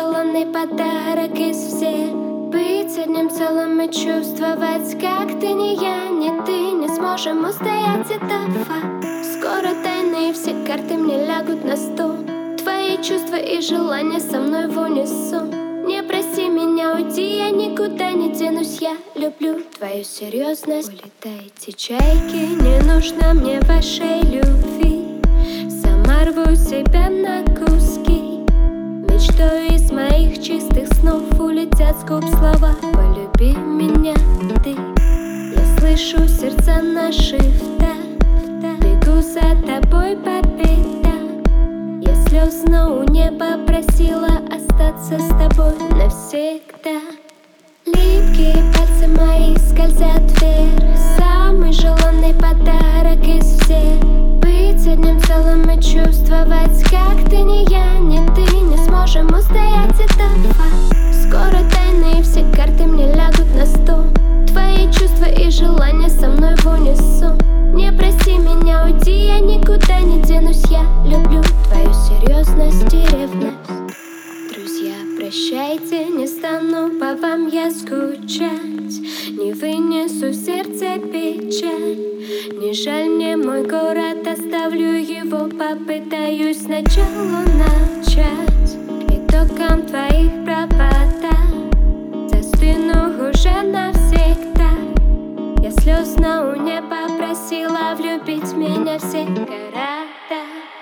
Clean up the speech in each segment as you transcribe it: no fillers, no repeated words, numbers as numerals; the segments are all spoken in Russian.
желанный подарок из всех. Быть одним целым и чувствовать, как ты не я, не ты. Не сможем устоять, это факт. Скоро тайны и все карты мне лягут на стол. Твои чувства и желания со мной в унисон. Не проси меня уйти, я никуда не денусь. Я люблю твою серьезность. Улетайте, чайки, не нужно мне вашей любви. Сама рву себя на куски. Мечтой из моих чистых снов улетят с губ слова: полюби меня ты. Я слышу сердца наши вдаль, бегу за тобой по пятам. Я слез, но у неба просила остаться с тобой навсегда. Липкие пальцы мои скользят вверх. Самый желанный подарок из всех. Быть одним целым и чувствовать, как ты не я, не ты. Не сможем устоять, это факт. Скоро тайны и все карты мне лягут на стол. Твои чувства и желания со мной в унисон. Не проси меня уйти, я никуда не денусь. Я люблю твою серьезность и ревность. Друзья, прощайте, не стану по вам я скучать. Не вынесу в сердце печаль. Не жаль мне мой город, оставлю его. Попытаюсь сначала начать. Итогом твоих провода застыну уже навсегда. Я слезно у неба просила влюбить меня в все города.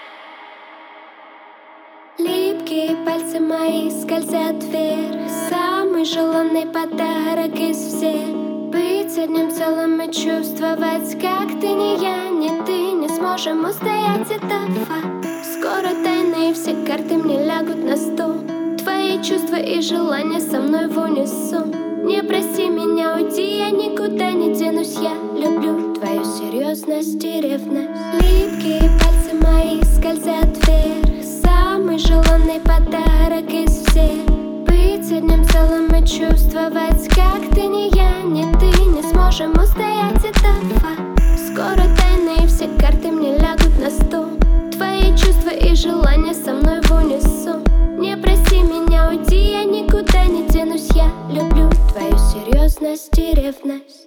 Липкие пальцы мои скользят вверх. Самый желанный подарок из всех. Быть одним целым и чувствовать, как ты не я, не ты. Не сможем устоять, это факт. Скоро тайны и все карты мне лягут на стол. Твои чувства и желания со мной в унисон. Не проси меня уйти, я никуда не денусь. Я люблю твою серьезность и ревность. Липкие пальцы мои скользят вверх. Самый желанный подарок из всех. Быть одним целым и чувствовать, как ты не я, не ты. Не сможем устоять, это факт. Скоро тайны и все карты мне лягут на стол. Твои чувства и желания со мной в унисон. Не проси меня уйти, я никуда не денусь. Я люблю твою серьезность и ревность.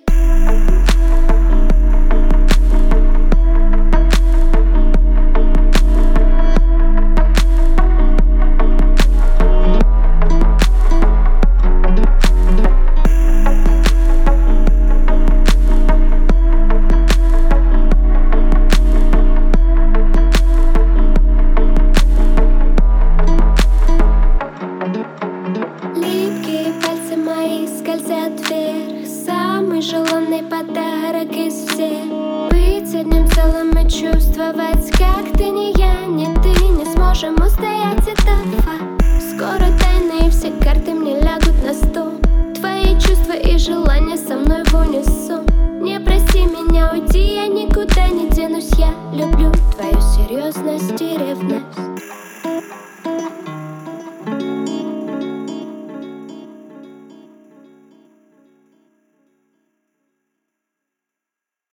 Скользят вверх. Самый желанный подарок из всех. Быть одним целым и чувствовать, как ты не я, не ты. Не сможем устоять, это факт. Скоро тайны и все карты мне лягут на стол. Твои чувства и желания со мной в унисон. Не проси меня уйти, я